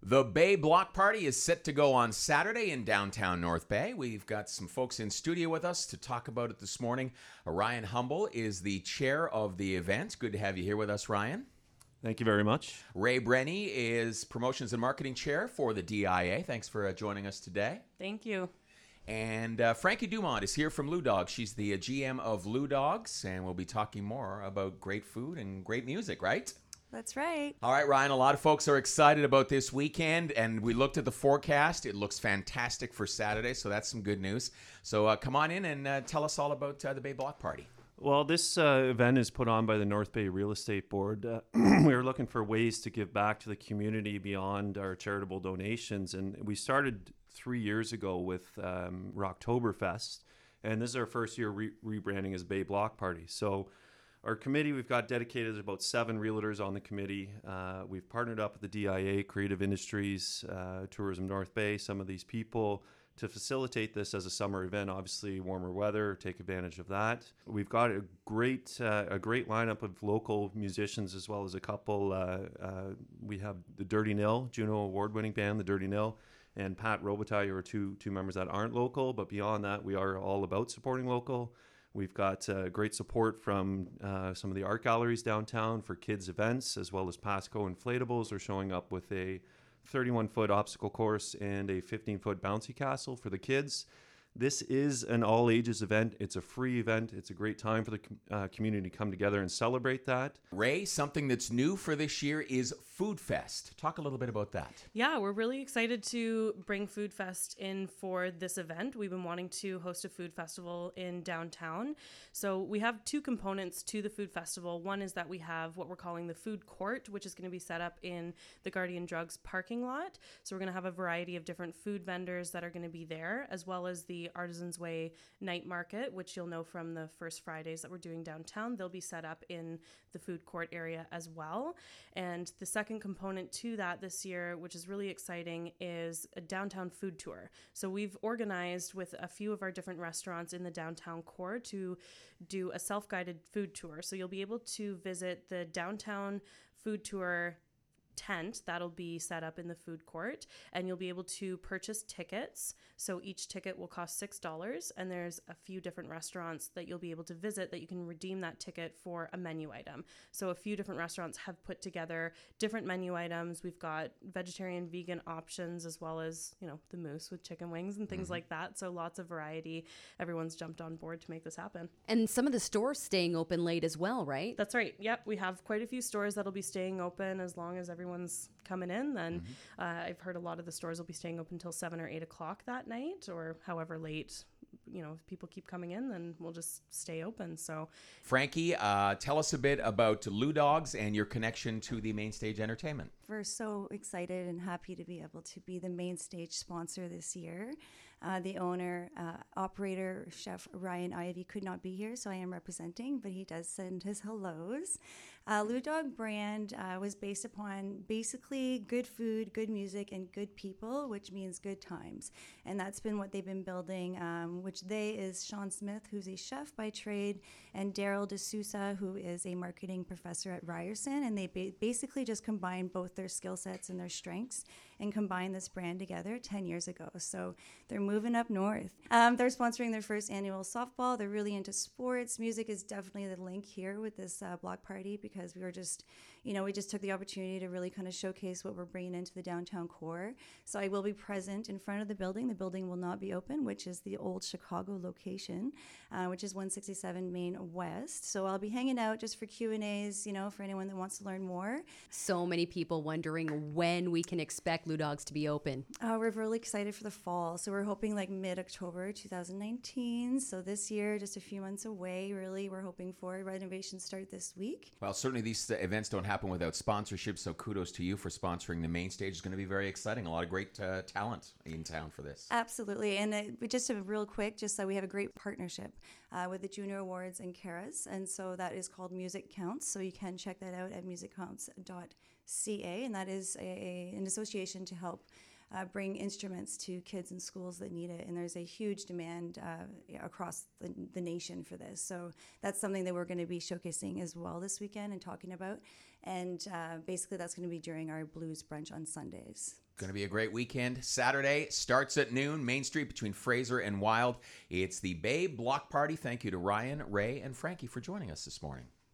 The Bay Block Party is set to go on Saturday in downtown North Bay. We've got some folks in studio with us to talk about it this morning. Ryan Humble is the chair of the event. Good to have you here with us, Ryan. Thank you very much. Ray Brenny is promotions and marketing chair for the DIA. Thanks for joining us today. Thank you. And Frankie Dumont is here from Lou Dogs. She's the GM of Lou Dogs, and we'll be talking more about great food and great music, right? That's right. All right, Ryan, a lot of folks are excited about this weekend, and we looked at the forecast. It looks fantastic for Saturday, so that's some good news. So come on in and tell us all about the Bay Block Party. Well, this event is put on by the North Bay Real Estate Board. We were looking for ways to give back to the community beyond our charitable donations, and we started 3 years ago with Rocktoberfest, and this is our first year rebranding as Bay Block Party. So our committee, we've got dedicated about 7 realtors on the committee. We've partnered up with the DIA, Creative Industries, Tourism North Bay, some of these people to facilitate this as a summer event. Obviously, warmer weather, take advantage of that. We've got a great lineup of local musicians as well as a couple. We have the Dirty Nil, Juno Award-winning band, the Dirty Nil, and Pat Robitaille are two members that aren't local. But beyond that, we are all about supporting local. We've got great support from some of the art galleries downtown for kids' events, as well as Pasco Inflatables are showing up with a 31-foot obstacle course and a 15-foot bouncy castle for the kids. This is an all-ages event. It's a free event. It's a great time for the community to come together and celebrate that. Ray, something that's new for this year is Food Fest. Talk a little bit about that. Yeah, we're really excited to bring Food Fest in for this event. We've been wanting to host a food festival in downtown. So we have 2 components to the food festival. One is that we have what we're calling the food court, which is going to be set up in the Guardian Drugs parking lot. So we're going to have a variety of different food vendors that are going to be there, as well as the Artisans Way night market, which you'll know from the first Fridays that we're doing downtown. They'll be set up in the food court area as well. And the second component to that this year, which is really exciting, is a downtown food tour. So we've organized with a few of our different restaurants in the downtown core to do a self-guided food tour. So you'll be able to visit the downtown food tour tent that'll be set up in the food court, and you'll be able to purchase tickets. So each ticket will cost $6, and there's a few different restaurants that you'll be able to visit that you can redeem that ticket for a menu item. So a few different restaurants have put together different menu items. We've got vegetarian, vegan options, as well as, the moose with chicken wings and things like that. So lots of variety. Everyone's jumped on board to make this happen. And some of the stores staying open late as well, right? That's right. Yep. We have quite a few stores that'll be staying open as long as everyone's coming in. Then I've heard a lot of the stores will be staying open until 7 or 8 o'clock that night, or however late. If people keep coming in, then we'll just stay open. So, Frankie, tell us a bit about Lou Dogs and your connection to the Main Stage Entertainment. We're so excited and happy to be able to be the main stage sponsor this year. The owner, operator, chef Ryan Ivy could not be here, so I am representing, but he does send his hellos. Lou Dog brand was based upon basically good food, good music, and good people, which means good times. And that's been what they've been building, which is Sean Smith, who's a chef by trade, and Daryl D'Souza, who is a marketing professor at Ryerson. And they basically just combined both their skill sets and their strengths and combined this brand together 10 years ago. So they're moving up north. They're sponsoring their first annual softball. They're really into sports. Music is definitely the link here with this block party, because we were just, we just took the opportunity to really kind of showcase what we're bringing into the downtown core. So I will be present in front of the building. The building will not be open, which is the old Chicago location, which is 167 Main West. So I'll be hanging out just for Q&As, for anyone that wants to learn more. So many people wondering when we can expect Lou Dogs to be open. We're really excited for the fall. So we're hoping like mid-October 2019. So this year, just a few months away, really, we're hoping for renovations start this week. Well, certainly these events don't happen without sponsorship, so kudos to you for sponsoring the Main Stage. It's going to be very exciting. A lot of great talent in town for this. Absolutely. And just a real quick, just so we have a great partnership with the Junior Awards and Caras. And so that is called Music Counts. So you can check that out at musiccounts.ca. And that is an association to help bring instruments to kids in schools that need it. And there's a huge demand across the nation for this. So that's something that we're going to be showcasing as well this weekend and talking about. And basically that's going to be during our blues brunch on Sundays. Going to be a great weekend. Saturday starts at noon, Main Street between Fraser and Wild. It's the Bay Block Party. Thank you to Ryan, Ray, and Frankie for joining us this morning.